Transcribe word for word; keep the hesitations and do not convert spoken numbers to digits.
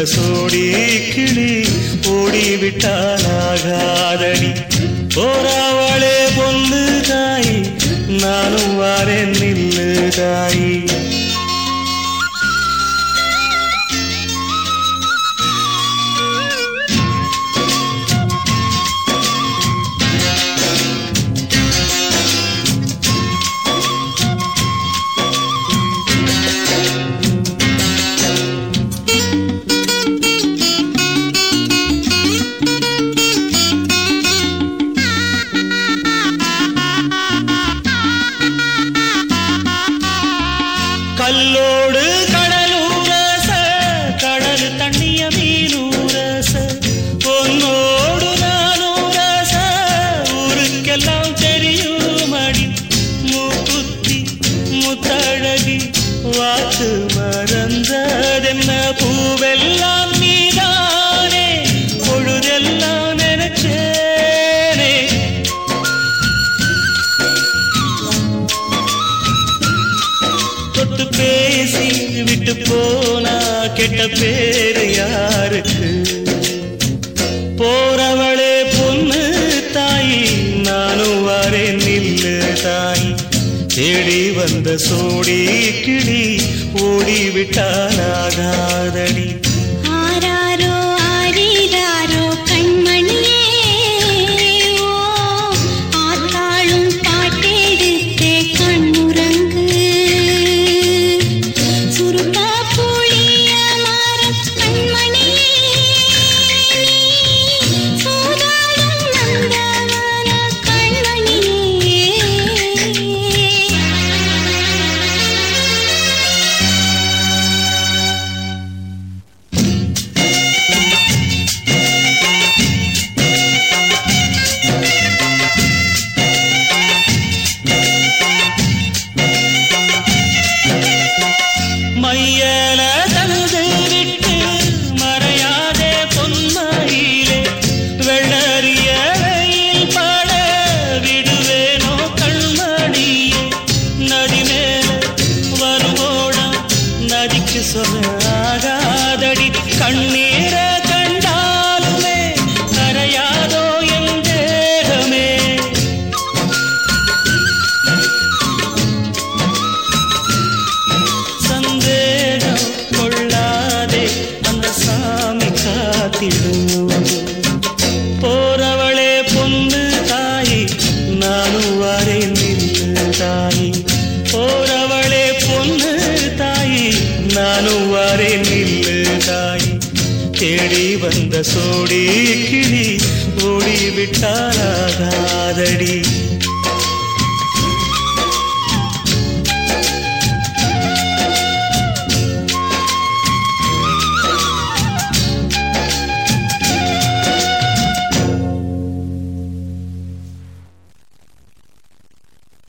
சோடி கிளி ஓடிவிட்டாலாகாதடி. போராவளே பொண்ணு தாய், நானும் வாரேன் நில்லு தாயி. கல்லோடு கடலூரச, கடல் தண்ணிய மீனூரச, பொன்னோடு நானூரச, ஊருக்கெல்லாம் தெரியுமடி. மூக்குத்தி முத்தழகி வாக்கு மறந்ததென்ன, பூவெல்லாம் நீதானே, பொழுதெல்லாம் நினைச்சேனே. தொட்டு பேசி விட்டு போனா கெட்ட பேரு யாருக்கு? போறவளே பொண்ணு தாயி, நானும் வரேன் நில்லு தாயி. தேடி வந்த சோடி கிளி ஓடிவிட்டாலாகாதடி. ஆராரோ ஆரிராரோ கண்மணியே, ஓ ஆத்தாளும் பாட்டெடுத்தே கண்ணுறங்கு. சுருக்கா புளிய மரம் கண்மணியே, நீ சூதாடும் நந்தவன கண்மணியே. மையல தழுது விட்டு மறையாதே பொன்மயிலே, வெள்ளறிய வெயில் பட விடுவேனோ கண்மணியே. நதி மேல வருவோடம் நதிக்கு சொல்லாகாதடி. கண்ணீர கண்டாலுமே கரையாதோ என் தேகமே. சந்தேகம் கொள்ளாதே, அந்த சாமி காத்திடும். போறவளே பொண்ணு தாயி, நானும் வரேன் நில்லு தாயி. போறவளே பொண்ணு தாயி, நானும் வரேன் நில்லு தாயி. தேடி வந்த சோடி கிளி ஓடிவிட்டாலாகாதடி.